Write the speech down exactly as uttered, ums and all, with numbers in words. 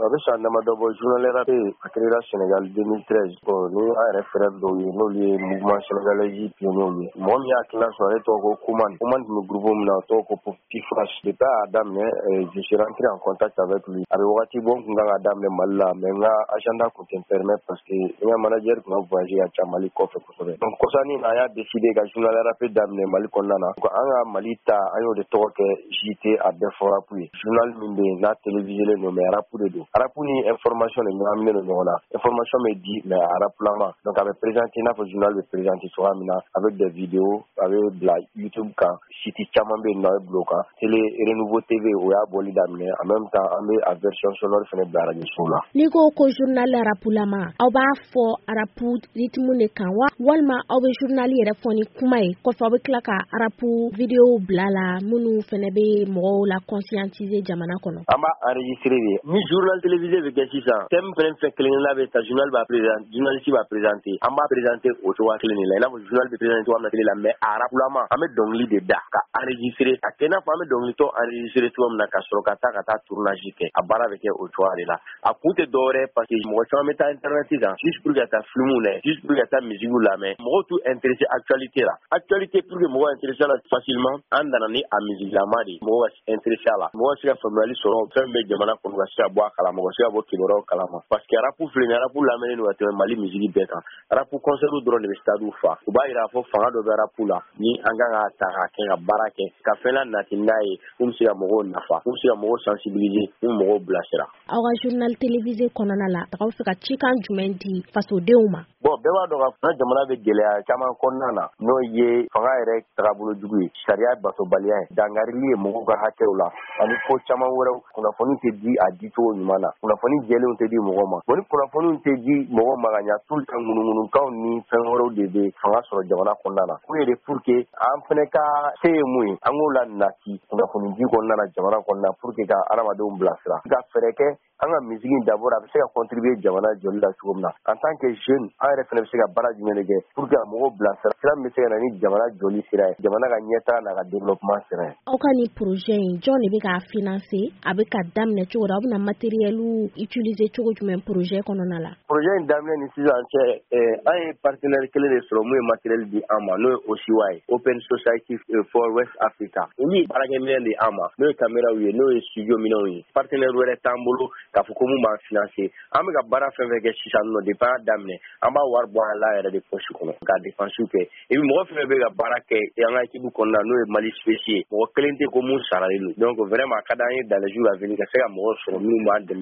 a bɛ san damadɔ bɔ journal R A P a créera Sénégal deux mille treize bon ni an yɛrɛ frère dɔw ye n'olu ye mouvement sénégalais pionniers ye mɔgɔ min y'a kilan sɔrɔ ale tɔgɔ ko Koumane Koumane tun bɛ groupe min na o tɔgɔ ko Petit Flash depuis a y'a daminɛ je suis rentré en contact avec lui a bɛ wagati bɔ n kun kan ka daminɛ Mali la mais n ka agenda tun tɛ n permettre parce que n ka manager tun ka voyager ka ca Mali kɔfɛ kosɛbɛ donc kɔsani an y'a décidé ka journal R A P daminɛ Mali kɔnɔna na an ka Mali ta an y'o de tɔgɔ kɛ J T a bɛɛ fɔ rap ye journal min bɛ yen n'a télévisé non mais rap de don rap ni information de ɲagaminen don ɲɔgɔn na information bɛ di mais a raplama donc a bɛ présenter n'a fɔ journal bɛ présenter cogoya min na avec des vidéos a bɛ bila YouTube kan site caman bɛ yen nɔ a bɛ bila o kan télé Renouveau T V o y'a bɔli daminɛ en même temps an bɛ a version sonore fana bila radio so la. N'i ko ko journal rapulama aw b'a fɔ rapu rythme de kan wa walima aw bɛ journal yɛrɛ fɔ ni kuma ye kɔfɛ aw bɛ tila ka rapu vidéo bila la minnu fana bɛ mɔgɔw la conscientiser jamana kɔnɔ. An b'a enregistrer de ni journal télévisé bɛ kɛ sisan thème fɛn fɛn kelen la bɛ ta journal b'a présenter journaliste b'a présenter an b'a présenter o cogoya kelen de la i n'a fɔ journal bɛ présenter cogoya min na télé la mais a rapulama an bɛ dɔnkili de da ka enregistrer a kɛ i n'a fɔ an bɛ dɔnkili tɔ enregistrer cogo min na ka sɔrɔ ka taa ka taa tournage kɛ a baara bɛ kɛ o cogoya de la a kun tɛ dɔwɛrɛ parce que mɔgɔ caman bɛ taa internet kan juste pour ka taa film lajɛ juste pour ka taa musique lamɛn mɔgɔw t'u intéressé actualité la actualité pour que mɔgɔw intéressé la facilement an nana ni a musique lama de mɔgɔw ka intéressé a la mɔgɔw se ka faamuyali sɔrɔ fɛn bɛ jamana kɔnɔ ka se ka bɔ a kalama mɔgɔ se ka bɔ kibaruyaw kalama parce que rapu filɛ nin ye rapu lamɛnnen don ka tɛmɛ Mali musique bɛɛ kan rapu concert dɔrɔn de bɛ stade fa u b'a yira fɔ fanga dɔ bɛ rapu la ni an kan ka ta ka kɛ ka baara kɛ ka fɛn la nati n'a ye mun bɛ se ka mɔgɔw nafa mun bɛ se ka mɔgɔw sensibiliser mun mɔgɔw bilasira. Aw ka journal télévisé kɔnɔna la aw bɛ fɛ ka cikan jumɛn di fasodenw ma. Bon bɛɛ b'a dɔn ka fɔ jamana bɛ gɛlɛya caman kɔnɔna na n'o ye fanga yɛrɛ tagabolo jugu ye sariya batobaliya ye dangarili ye mɔgɔw ka hakɛw la ani ko caman wɛrɛw kunnafoni tɛ di a dicogo ɲuman na kunnafoni jɛlenw tɛ di mɔgɔw ma bon ni kunnafoniw tɛ di mɔgɔw ma ka ɲa tout le temps ŋunuŋunukanw ni fɛn wɛrɛw de bɛ fanga sɔrɔ jamana kɔnɔna na pour de pour que an fɛnɛ ka se ye mun ye an k'o la nati kunnafoni di kɔnɔna na jamana kɔnɔna pour que ka adamadenw bilasira ka fɛɛrɛ kɛ an ka musique d'abord a bɛ se ka contribuer jamana jɔli la cogo min na en tant que jeune an yɛrɛ fɛnɛ bɛ se ka baara jumɛn de kɛ pour que mɔgɔw bilasira sira min bɛ se ka na ni jamana jɔli sira ye jamana ka ɲɛtaga n'a ka développement sira ye. Aw ka ni projet in jɔn de bɛ k'a financer a bɛ ka daminɛ cogo di aw bɛna matériel utiliser cogo jumɛn projet kɔnɔna la. Projet in daminɛ ni sisan cɛ an ye partenaire kelen de sɔrɔ mun ye matériel di an ma n'o ye O S I W A ye Open Society for West Africa olu ye baarakɛminɛn de an ma n'o ye caméraw ye n'o ye studio minɛnw ye partenaire wɛrɛ t'an bolo k'a fɔ ko mun b'an financer an bɛ ka baara fɛn fɛn kɛ sisan nɔ depuis an y'a daminɛ an b'a wari bɔ an la yɛrɛ de poche kɔnɔ ka dépenses kɛ et puis mɔgɔ fɛn bɛ ka baara kɛ an ka équipe kɔnɔna n'o ye Mali spécial mɔgɔ kelen tɛ ko mun saralen don donc vraiment a ka d'an ye dans les jours à venir ka se ka mɔgɔw sɔrɔ minnu b'an dɛmɛ